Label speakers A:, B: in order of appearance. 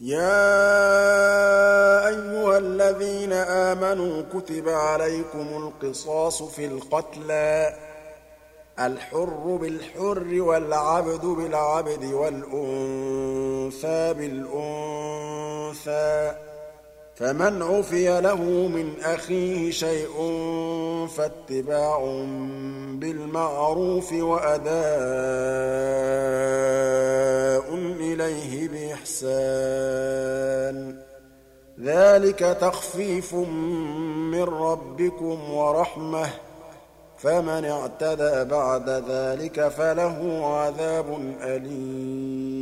A: يَا أَيُّهَا الَّذِينَ آمَنُوا كُتِبَ عَلَيْكُمُ الْقِصَاصُ فِي الْقَتْلَى ۖ الْحُرُّ بِالْحُرِّ وَالْعَبْدُ بِالْعَبْدِ وَالْأُنثَىٰ بِالْأُنثَىٰ ۚ فَمَنْ عُفِيَ لَهُ مِنْ أَخِيهِ شَيْءٌ فَاتِّبَاعٌ بِالْمَعْرُوفِ وَأَدَاءٌ إِلَيْهِ بِإِحْسَانٍ ۗ ذَٰلِكَ تَخْفِيفٌ مِّن رَّبِّكُمْ وَرَحْمَةٌ ۗ فَمَنِ اعْتَدَىٰ بَعْدَ ذَٰلِكَ فَلَهُ عَذَابٌ أَلِيمٌ